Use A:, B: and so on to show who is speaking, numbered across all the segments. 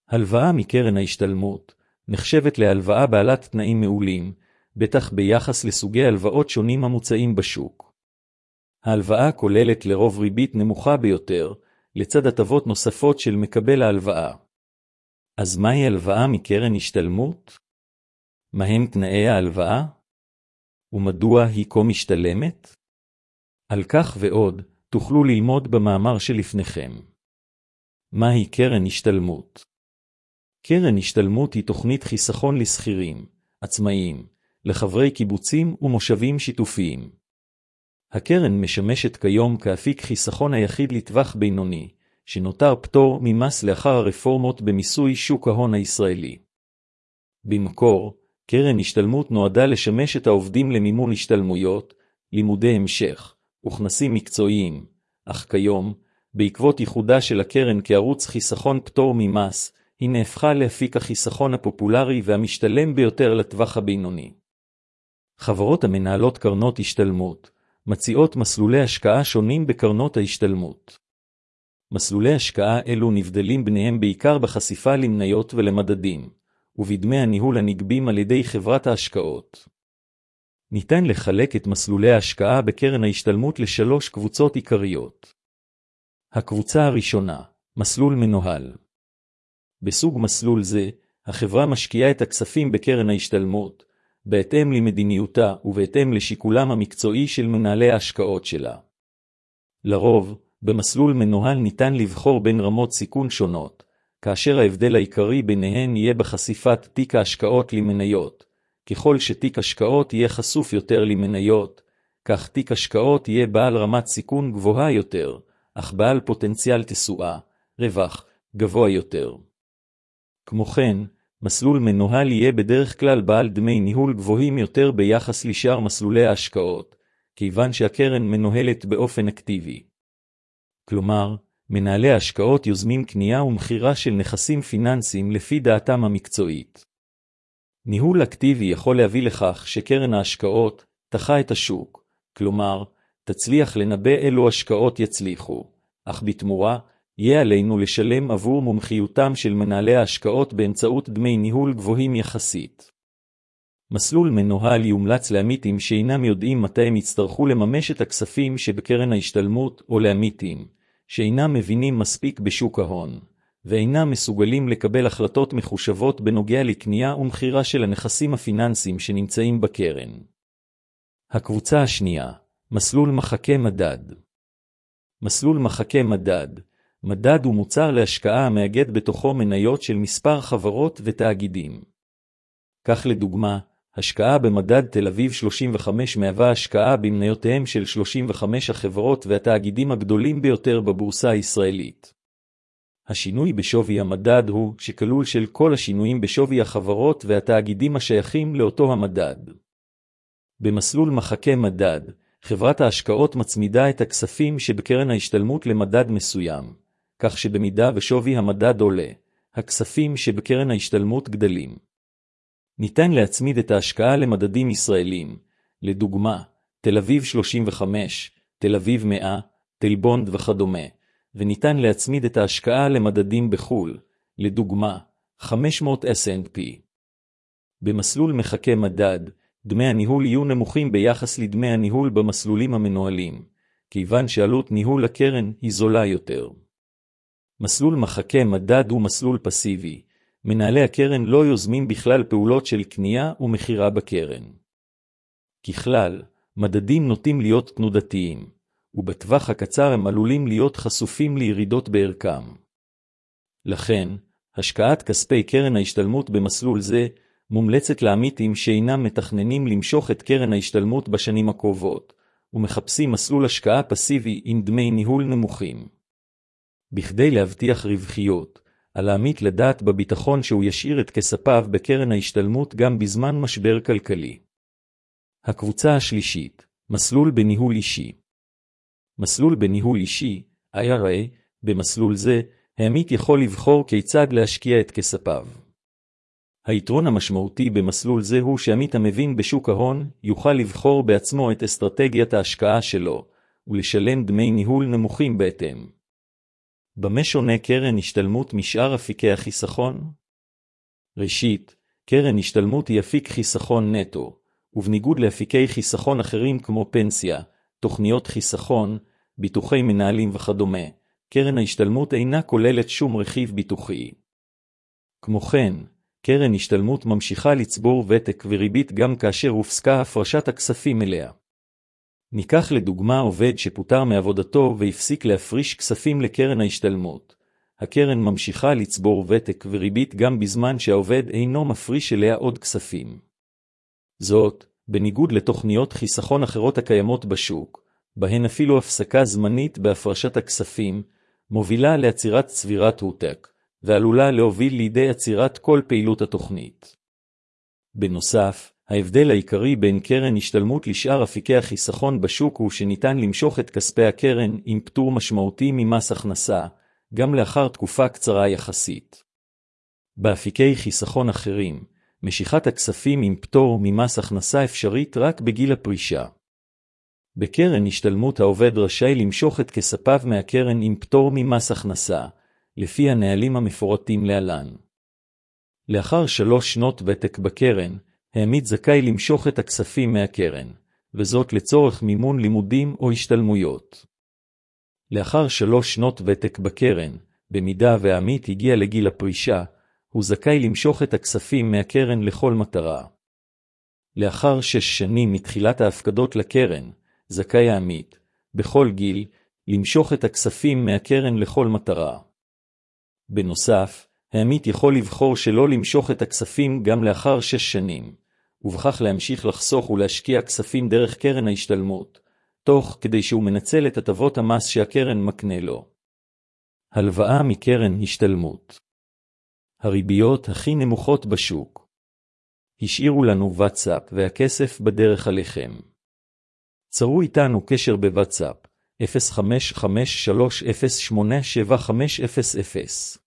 A: הלוואה מקרן ההשתלמות נחשבת להלוואה בעלת תנאים מעולים, בטח ביחס לסוגי הלוואות שונים המוצעים בשוק. ההלוואה כוללת לרוב ריבית נמוכה ביותר, לצד הטבות נוספות של מקבל ההלוואה. אז מהי הלוואה מקרן השתלמות? מהם תנאי ההלוואה? ומדוע היא כה משתלמת? על כך ועוד תוכלו ללמוד במאמר שלפניכם. מהי קרן השתלמות? קרן השתלמות היא תוכנית חיסכון לשכירים, עצמאיים, לחברי קיבוצים ומושבים שיתופיים. הקרן משמשת כיום כאפיק חיסכון היחיד לטווח בינוני, שנותר פטור ממס לאחר הרפורמות במיסוי שוק ההון הישראלי. במקור, קרן השתלמות נועדה לשמש את העובדים למימון השתלמויות, לימודי המשך, וכנסים מקצועיים, אך כיום, בעקבות ייחודה של הקרן כערוץ חיסכון פטור ממס, היא נהפכה לאפיק החיסכון הפופולרי והמשתלם ביותר לטווח הבינוני. חברות המנהלות קרנות השתלמות מציעות מסלולי השקעה שונים בקרנות ההשתלמות. מסלולי השקעה אלו נבדלים ביניהם בעיקר בחשיפה למניות ולמדדים, ובדמי הניהול הנגבים על ידי חברת ההשקעות. ניתן לחלק את מסלולי ההשקעה בקרן ההשתלמות לשלוש קבוצות עיקריות. הקבוצה הראשונה, מסלול מנוהל. בסוג מסלול זה, החברה משקיעה את הכספים בקרן ההשתלמות, בהתאם למדיניותה ובהתאם לשיקולם המקצועי של מנהלי ההשקעות שלה. לרוב, במסלול מנוהל ניתן לבחור בין רמות סיכון שונות, כאשר ההבדל העיקרי ביניהן יהיה בחשיפת תיק ההשקעות למניות. ככל שתיק השקעות יהיה חשוף יותר למניות, כך תיק השקעות יהיה בעל רמת סיכון גבוהה יותר, אך בעל פוטנציאל תשואה, רווח, גבוה יותר. כמו כן, מסלול מנוהל יהיה בדרך כלל בעל דמי ניהול גבוהים יותר ביחס לשאר מסלולי ההשקעות, כיוון שהקרן מנוהלת באופן אקטיבי. כלומר, מנהלי ההשקעות יוזמים קנייה ומכירה של נכסים פיננסיים לפי דעתם המקצועית. ניהול אקטיבי יכול להביא לכך שקרן ההשקעות תחה את השוק, כלומר, תצליח לנבא אילו השקעות יצליחו, אך בתמורה, יהיה עלינו לשלם עבור מומחיותם של מנהלי ההשקעות באמצעות דמי ניהול גבוהים יחסית. מסלול מנוהל יומלץ לעמיתים שאינם יודעים מתי הם יצטרכו לממש את הכספים שבקרן ההשתלמות, או לעמיתים שאינם מבינים מספיק בשוק ההון, ואינם מסוגלים לקבל החלטות מחושבות בנוגע לקנייה ומכירה של הנכסים הפיננסיים שנמצאים בקרן. הקבוצה השנייה, מסלול מחקי מדד. מסלול מחקי מדד. מדד הוא מוצר להשקעה המאגד בתוכו מניות של מספר חברות ותאגידים. כך לדוגמה, השקעה במדד תל אביב 35 מהווה השקעה במניותיהם של 35 החברות והתאגידים הגדולים ביותר בבורסה הישראלית. השינוי בשווי המדד הוא שכלול של כל השינויים בשווי החברות והתאגידים השייכים לאותו המדד. במסלול מחקי מדד, חברת ההשקעות מצמידה את הכספים שבקרן ההשתלמות למדד מסוים, כך שבמידה ושווי המדד עולה, הכספים שבקרן ההשתלמות גדלים. ניתן להצמיד את ההשקעה למדדים ישראלים, לדוגמה, תל אביב 35, תל אביב 100, תל בונד וכדומה, וניתן להצמיד את ההשקעה למדדים בחול, לדוגמה, 500 S&P. במסלול מחקי מדד, דמי הניהול יהיו נמוכים ביחס לדמי הניהול במסלולים המנוהלים, כיוון שעלות ניהול הקרן היא זולה יותר. מסלול מחקי מדד הוא מסלול פסיבי. מנהלי הקרן לא יוזמים בכלל פעולות של קנייה ומכירה בקרן. ככלל, מדדים נוטים להיות תנודתיים, ובטווח הקצר הם עלולים להיות חשופים לירידות בערכם. לכן, השקעת כספי קרן ההשתלמות במסלול זה מומלצת לעמיתים שאינם מתכננים למשוך את קרן ההשתלמות בשנים הקרובות, ומחפשים מסלול השקעה פסיבי עם דמי ניהול נמוכים. בכדי להבטיח רווחיות, על העמית לדעת בביטחון שהוא ישאיר את כספיו בקרן ההשתלמות גם בזמן משבר כלכלי. הקבוצה השלישית, מסלול בניהול אישי. מסלול בניהול אישי, IRA, במסלול זה, העמית יכול לבחור כיצד להשקיע את כספיו. היתרון המשמעותי במסלול זה הוא שעמית המבין בשוק ההון יוכל לבחור בעצמו את אסטרטגיית ההשקעה שלו, ולשלם דמי ניהול נמוכים בהתאם. במה שונה קרן השתלמות משאר אפיקי החיסכון? ראשית, קרן השתלמות היא אפיק חיסכון נטו, ובניגוד לאפיקי חיסכון אחרים כמו פנסיה, תוכניות חיסכון, ביטוחי מנהלים וכדומה, קרן ההשתלמות אינה כוללת שום רכיב ביטוחי. כמו כן, קרן השתלמות ממשיכה לצבור ותק וריבית גם כאשר הופסקה הפרשת הכספים אליה. ניקח לדוגמה עובד שפוטר מעבודתו והפסיק להפריש כספים לקרן ההשתלמות. הקרן ממשיכה לצבור ותק וריבית גם בזמן שהעובד אינו מפריש אליה עוד כספים. זאת, בניגוד לתוכניות חיסכון אחרות הקיימות בשוק, בהן אפילו הפסקה זמנית בהפרשת הכספים, מובילה לעצירת צבירת הותק, ועלולה להוביל לידי עצירת כל פעילות התוכנית. בנוסף, ההבדל העיקרי בין קרן השתלמות לשאר אפיקי החיסכון בשוק הוא שניתן למשוך את כספי הקרן עם פטור משמעותי ממס הכנסה, גם לאחר תקופה קצרה יחסית. באפיקי חיסכון אחרים, משיכת הכספים עם פטור ממס הכנסה אפשרית רק בגיל הפרישה. בקרן השתלמות העובד רשאי למשוך את כספיו מהקרן עם פטור ממס הכנסה, לפי הנהלים המפורטים להלן. לאחר 3 שנות ותק בקרן, העמית זכאי למשוך את הכספים מהקרן, וזאת לצורך מימון לימודים או השתלמויות. לאחר 3 שנות ותק בקרן, במידה והעמית הגיע לגיל הפרישה, הוא זכאי למשוך את הכספים מהקרן לכל מטרה. לאחר 6 שנים מתחילת ההפקדות לקרן, זכאי העמית, בכל גיל, למשוך את הכספים מהקרן לכל מטרה. בנוסף, העמית יכול לבחור שלא למשוך את הכספים גם לאחר 6 שנים, ובכך להמשיך לחסוך ולהשקיע כספים דרך קרן ההשתלמות, תוך כדי שהוא מנצל את הטבות המס שהקרן מקנה לו. הלוואה מקרן השתלמות. הריביות הכי נמוכות בשוק. השאירו לנו וואטסאפ והכסף בדרך עליכם. צרו איתנו קשר בוואטסאפ 0553087500.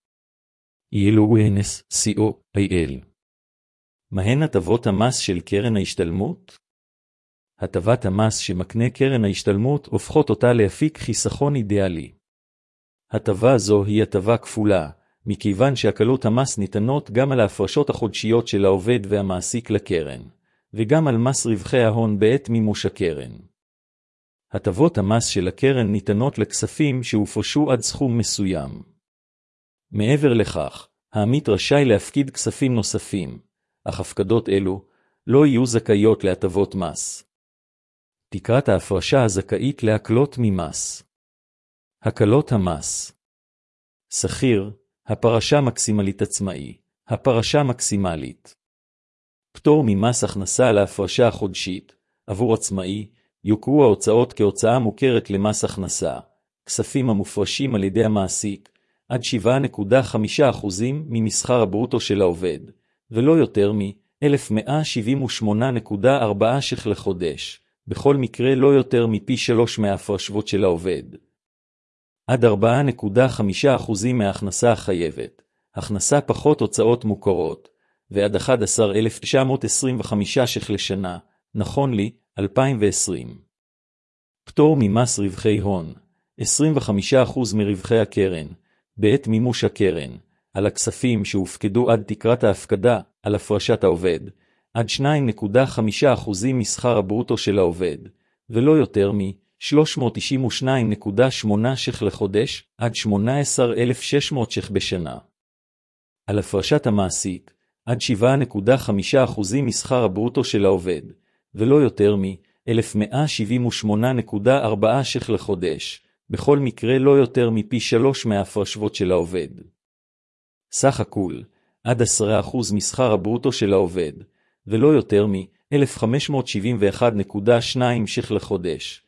A: YLONS.COIL. מהן הטבות המס של קרן ההשתלמות? הטבת המס שמקנה קרן ההשתלמות הופכות אותה לאפיק חיסכון אידיאלי. הטבה זו היא הטבה כפולה, מכיוון שהקלות המס ניתנות גם על ההפרשות החודשיות של העובד והמעסיק לקרן, וגם על מס רווחי ההון בעת מימוש הקרן. הטבות המס של הקרן ניתנות לכספים שהופרשו עד סכום מסוים. מעבר לכך, העמית רשאי להפקיד כספים נוספים, אך הפקדות אלו לא יהיו זכאיות להטבות מס. תקרת ההפרשה הזכאית להקלות ממס. הקלות המס. שכיר, הפרשה מקסימלית עצמאי, הפרשה מקסימלית. פטור ממס הכנסה על ההפרשה החודשית, עבור עצמאי, יוכרו ההוצאות כהוצאה מוכרת למס הכנסה, כספים המופרשים על ידי המעסיק, עד 7.5% ממשכר הברוטו של העובד, ולא יותר מ-1178.4 ש"ח לחודש, בכל מקרה לא יותר מפי 3 מההפרשות של העובד. עד 4.5% מההכנסה החייבת, הכנסה פחות הוצאות מוכרות, ועד 11,925 ש"ח לשנה, נכון לי, 2020. פטור ממס רווחי הון, 25% מרווחי הקרן, בעת מימוש הקרן, על הכספים שהופקדו עד תקרת ההפקדה, על הפרשת העובד, עד 2.5% משכר הברוטו של העובד, ולא יותר מ-392.8 ש"ח לחודש, עד 18,600 ש"ח בשנה. על הפרשת המעסיק, עד 7.5% משכר הברוטו של העובד, ולא יותר מ-1,178.4 ש"ח לחודש, בכל מקרה לא יותר מפי 3 מההפרשות של העובד. סך הכול, עד 10% משכר הברוטו של העובד, ולא יותר מ-1,571.2 ש"ח לחודש,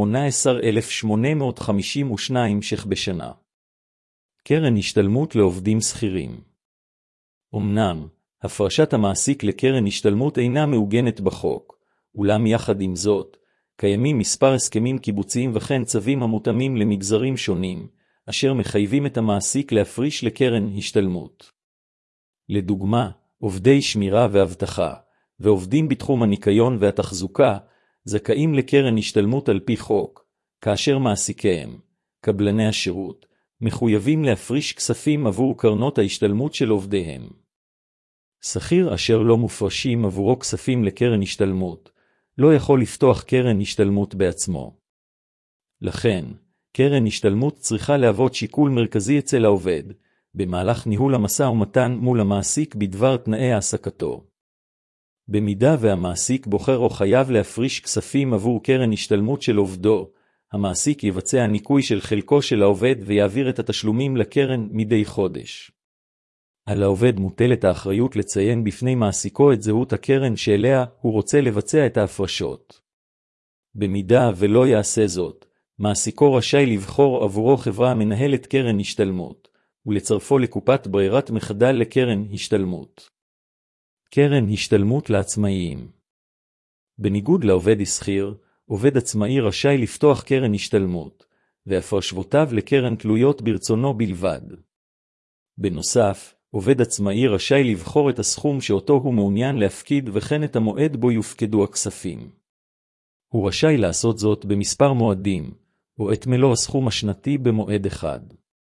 A: 18,852 ש"ח בשנה. קרן השתלמות לעובדים שכירים. אמנם, הפרשת המעסיק לקרן השתלמות אינה מעוגנת בחוק, אולם יחד עם זאת, קיימים מספר הסכמים קיבוציים וכן צווים המותאמים למגזרים שונים, אשר מחייבים את המעסיק להפריש לקרן השתלמות. לדוגמה, עובדי שמירה ואבטחה, ועובדים בתחום הניקיון והתחזוקה, זכאים לקרן השתלמות על פי חוק, כאשר מעסיקיהם, קבלני השירות, מחויבים להפריש כספים עבור קרנות ההשתלמות של עובדיהם. שכיר אשר לא מופרשים עבורו כספים לקרן השתלמות, לא יכול לפתוח קרן השתלמות בעצמו. לכן, קרן השתלמות צריכה להוות שיקול מרכזי אצל העובד, במהלך ניהול המשא ומתן מול המעסיק בדבר תנאי העסקתו. במידה והמעסיק בוחר או חייב להפריש כספים עבור קרן השתלמות של עובדו, המעסיק יבצע ניקוי של חלקו של העובד ויעביר את התשלומים לקרן מדי חודש. על העובד מוטלת האחריות לציין בפני מעסיקו את זהות הקרן שאליה הוא רוצה לבצע את ההפרשות. במידה ולא יעשה זאת, מעסיקו רשאי לבחור עבורו חברה המנהלת קרן השתלמות, ולצרפו לקופת ברירת מחדל לקרן השתלמות. קרן השתלמות לעצמאיים. בניגוד לעובד שכיר, עובד עצמאי רשאי לפתוח קרן השתלמות, והפרשותיו לקרן תלויות ברצונו בלבד. בנוסף, עובד עצמאי רשאי לבחור את הסכום שאותו הוא מעוניין להפקיד וכן את המועד בו יופקדו הכספים. הוא רשאי לעשות זאת במספר מועדים, או את מלוא הסכום השנתי במועד אחד.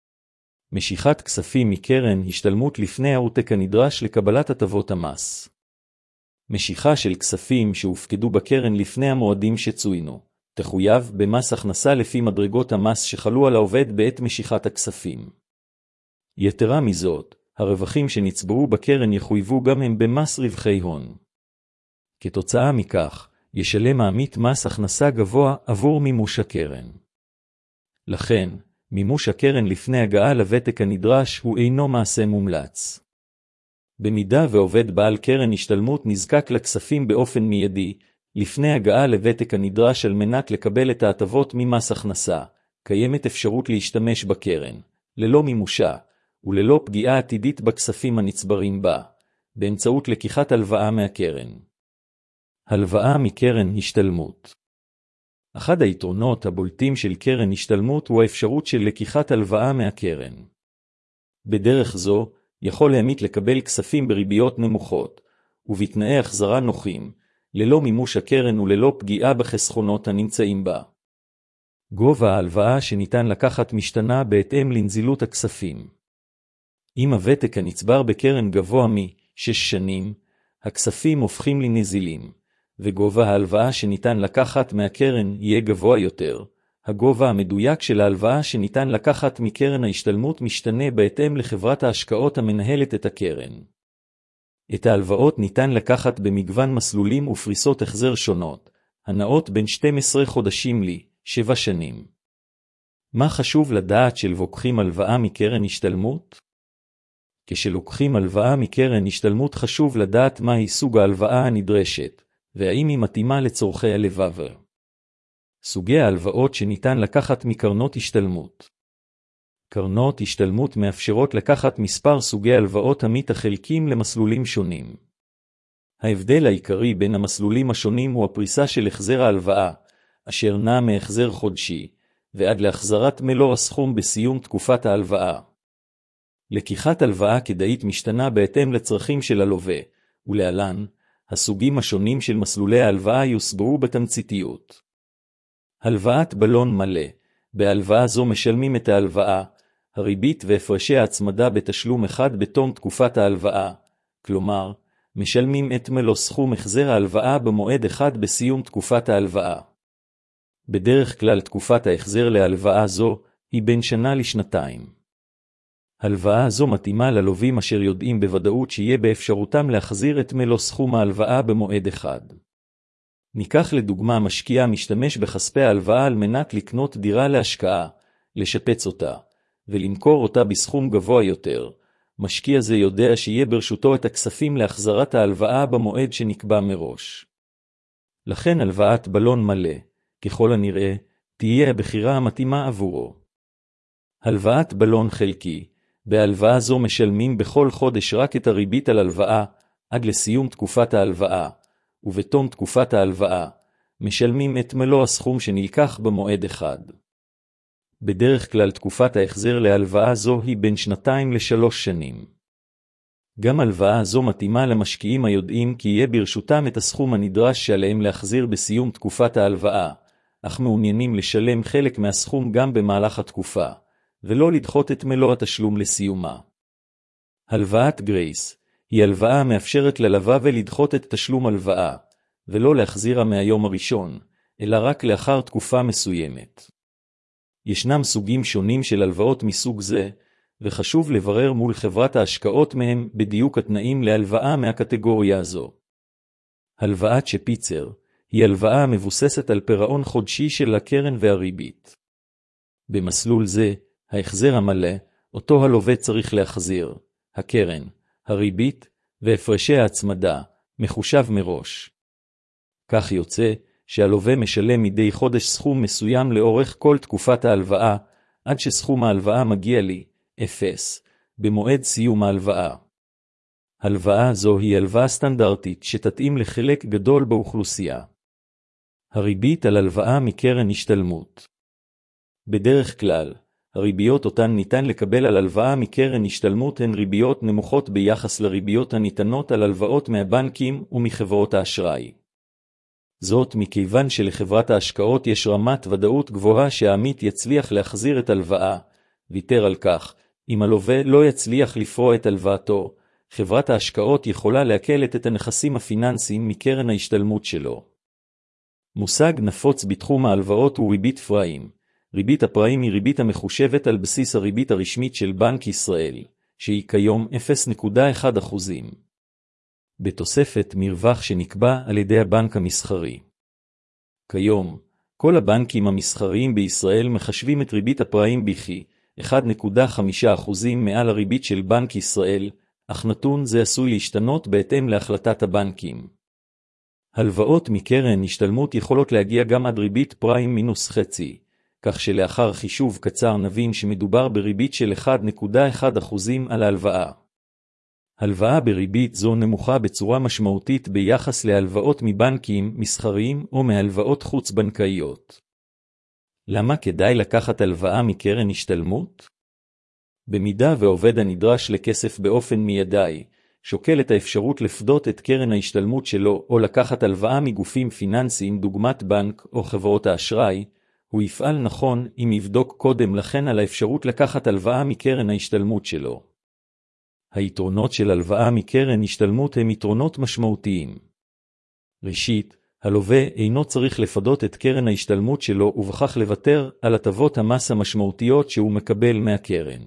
A: משיכת כספים מקרן השתלמות לפני העותק הנדרש לקבלת הטבות המס. משיכה של כספים שהופקדו בקרן לפני המועדים שצוינו, תחויב במס הכנסה לפי מדרגות המס שחלו על העובד בעת משיכת הכספים. יתרה מזאת, הרווחים שנצברו בקרן יחויבו גם הם במס רווחי הון. כתוצאה מכך, ישלם העמית מס הכנסה גבוה עבור מימוש הקרן. לכן, מימוש הקרן לפני הגעה לוותק הנדרש הוא אינו מעשה מומלץ. במידה ועובד בעל קרן השתלמות נזקק לכספים באופן מיידי, לפני הגעה לוותק הנדרש על מנת לקבל את ההטבות ממס הכנסה, קיימת אפשרות להשתמש בקרן, ללא מימושה, וללא פגיעה עתידית בכספים הנצברים בה, באמצעות לקיחת הלוואה מהקרן. הלוואה מקרן השתלמות. אחד היתרונות הבולטים של קרן השתלמות הוא האפשרות של לקיחת הלוואה מהקרן. בדרך זו, יכול העמית לקבל כספים בריביות נמוכות, ובתנאי החזרה נוחים, ללא מימוש הקרן וללא פגיעה בחסכונות הנמצאים בה. גובה ההלוואה שניתן לקחת משתנה בהתאם לנזילות הכספים. אם הוותק הנצבר בקרן גבוה מ-6 שנים, הכספים הופכים לנזילים, וגובה ההלוואה שניתן לקחת מהקרן יהיה גבוה יותר. הגובה המדויק של ההלוואה שניתן לקחת מקרן ההשתלמות משתנה בהתאם לחברת ההשקעות המנהלת את הקרן. את ההלוואות ניתן לקחת במגוון מסלולים ופריסות החזר שונות, הנעות בין 12 חודשים ל-7 שנים. מה חשוב לדעת שלוקחים הלוואה מקרן השתלמות? כשלוקחים הלוואה מקרן השתלמות חשוב לדעת מהי סוג ההלוואה הנדרשת, והאם היא מתאימה לצורכי הלווה. סוגי ההלוואות שניתן לקחת מקרנות השתלמות. קרנות השתלמות מאפשרות לקחת מספר סוגי הלוואות עמית החלקים למסלולים שונים. ההבדל העיקרי בין המסלולים השונים הוא הפריסה של החזר ההלוואה, אשר נע מהחזר חודשי, ועד להחזרת מלוא הסכום בסיום תקופת ההלוואה. לקיחת הלוואה כדאית משתנה בהתאם לצרכים של הלווה, ולהלן, הסוגים השונים של מסלולי ההלוואה יוסברו בתמציתיות. הלוואת בלון מלא. בהלוואה זו משלמים את ההלוואה, הריבית והפרשי ההצמדה בתשלום אחד בתום תקופת ההלוואה, כלומר, משלמים את מלוא סכום החזר ההלוואה במועד אחד בסיום תקופת ההלוואה. בדרך כלל תקופת ההחזר להלוואה זו היא בין שנה לשנתיים. הלוואה זו מתאימה ללווים אשר יודעים בוודאות שיהיה באפשרותם להחזיר את מלוא סכום ההלוואה במועד אחד. ניקח לדוגמה משקיע משתמש בכספי ההלוואה על מנת לקנות דירה להשקעה, לשפץ אותה, ולמכור אותה בסכום גבוה יותר. משקיע זה יודע שיהיה ברשותו את הכספים להחזרת ההלוואה במועד שנקבע מראש. לכן הלוואת בלון מלא, ככל הנראה, תהיה הבחירה המתאימה עבורו. הלוואת בלון חלקי. בהלוואה זו משלמים בכל חודש רק את הריבית על הלוואה, עד לסיום תקופת ההלוואה, ובתום תקופת ההלוואה, משלמים את מלוא הסכום שנלקח במועד אחד. בדרך כלל תקופת ההחזר להלוואה זו היא בין 2 ל3 שנים. גם הלוואה זו מתאימה למשקיעים היודעים כי יהיה ברשותם את הסכום הנדרש שעליהם להחזיר בסיום תקופת ההלוואה, אך מעוניינים לשלם חלק מהסכום גם במהלך התקופה, ולא לדחות את מלוא התשלום לסיומה. הלוואת גרייס היא הלוואה המאפשרת ללווה ולדחות את תשלום הלוואה, ולא להחזירה מהיום הראשון, אלא רק לאחר תקופה מסוימת. ישנם סוגים שונים של הלוואות מסוג זה, וחשוב לברר מול חברת ההשקעות מהם בדיוק התנאים להלוואה מהקטגוריה הזו. הלוואת שפיצר היא הלוואה המבוססת על פירעון חודשי של הקרן והריבית. במסלול זה, ההחזר המלא, אותו הלווה צריך להחזיר, הקרן, הריבית והפרשי ההצמדה, מחושב מראש. כך יוצא שהלווה משלם מדי חודש סכום מסוים לאורך כל תקופת ההלוואה, עד שסכום ההלוואה מגיע לי, 0, במועד סיום ההלוואה. הלוואה זו היא הלוואה סטנדרטית שתתאים לחלק גדול באוכלוסייה. הריבית על הלוואה מקרן השתלמות. בדרך כלל, הריביות אותן ניתן לקבל על הלוואה מקרן השתלמות הן ריביות נמוכות ביחס לריביות הניתנות על הלוואות מהבנקים ומחברות האשראי. זאת מכיוון שלחברת ההשקעות יש רמת ודאות גבוהה שהעמית יצליח להחזיר את הלוואה, ויתר על כך, אם הלווה לא יצליח לפרוע את הלוואתו, חברת ההשקעות יכולה להקלט את הנכסים הפיננסיים מקרן ההשתלמות שלו. מושג נפוץ בתחום ההלוואות הוא ריבית פריים. ריבית הפריים היא ריבית המחושבת על בסיס הריבית הרשמית של בנק ישראל, שהיא כיום 0.1%. בתוספת מרווח שנקבע על ידי הבנק המסחרי. כיום, כל הבנקים המסחריים בישראל מחשבים את ריבית הפריים בכי 1.5% מעל הריבית של בנק ישראל, אך נתון זה עשוי להשתנות בהתאם להחלטת הבנקים. הלוואות מקרן השתלמות יכולות להגיע גם עד ריבית פריים מינוס חצי, כך שלאחר חישוב קצר נבין שמדובר בריבית של 1.1% על ההלוואה. הלוואה בריבית זו נמוכה בצורה משמעותית ביחס להלוואות מבנקים מסחריים או מהלוואות חוץ-בנקאיות. למה כדאי לקחת הלוואה מקרן השתלמות? במידה ועובד הנדרש לכסף באופן מיידי, שוקל את האפשרות לפדות את קרן ההשתלמות שלו או לקחת הלוואה מגופים פיננסיים דוגמת בנק או חברות האשראי, הוא יפעל נכון אם יבדוק קודם לכן על האפשרות לקחת הלוואה מקרן ההשתלמות שלו. היתרונות של הלוואה מקרן השתלמות הם יתרונות משמעותיים. ראשית, הלווה אינו צריך לפדות את קרן ההשתלמות שלו ובכך לוותר על הטבות המס המשמעותיות שהוא מקבל מהקרן.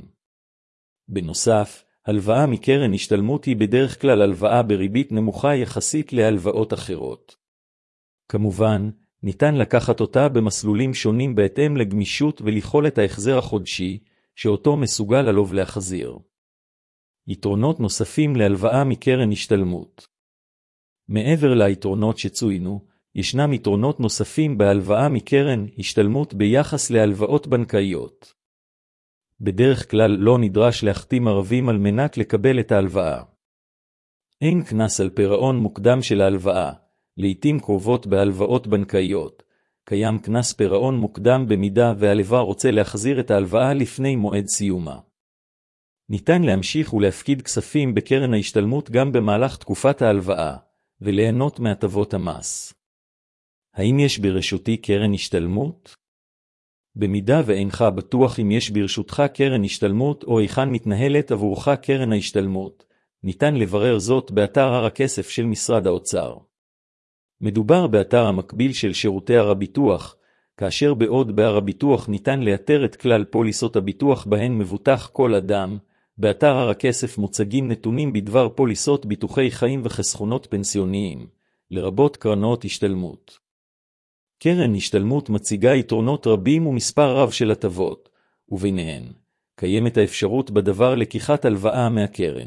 A: בנוסף, הלוואה מקרן השתלמות היא בדרך כלל הלוואה בריבית נמוכה יחסית להלוואות אחרות. כמובן, ניתן לקחת אותה במסלולים שונים בהתאם לגמישות וליכולת ההחזר החודשי, שאותו מסוגל הלווה להחזיר. יתרונות נוספים להלוואה מקרן השתלמות. מעבר ליתרונות שצוינו, ישנם יתרונות נוספים בהלוואה מקרן השתלמות ביחס להלוואות בנקאיות. בדרך כלל לא נדרש להחתים ערבים על מנת לקבל את ההלוואה. אין קנס על פירעון מוקדם של ההלוואה, לעתים קרובות בהלוואות בנקאיות. קיים קנס פירעון מוקדם במידה והלווה רוצה להחזיר את ההלוואה לפני מועד סיומה. ניתן להמשיך ולהפקיד כספים בקרן ההשתלמות גם במהלך תקופת ההלוואה, וליהנות מהטבות המס. האם יש ברשותי קרן השתלמות? במידה ואינך בטוח אם יש ברשותך קרן השתלמות או היכן מתנהלת עבורך קרן ההשתלמות, ניתן לברר זאת באתר הר הכסף של משרד האוצר. מדובר באתר המקביל של שירותי הר הביטוח, כאשר בעוד בהר הביטוח ניתן לאתר את כלל פוליסות הביטוח בהן מבוטח כל אדם, באתר הר הכסף מוצגים נתונים בדבר פוליסות ביטוחי חיים וחסכונות פנסיוניים, לרבות קרנות השתלמות. קרן השתלמות מציגה יתרונות רבים ומספר רב של הטבות, וביניהן, קיימת האפשרות בדבר לקיחת הלוואה מהקרן.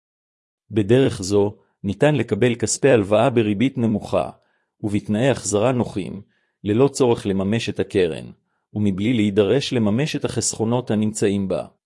A: בדרך זו, ניתן לקבל כספי הלוואה בריבית נמוכה, ובתנאי החזרה נוחים, ללא צורך לממש את הקרן, ומבלי להידרש לממש את החסכונות הנמצאים בה.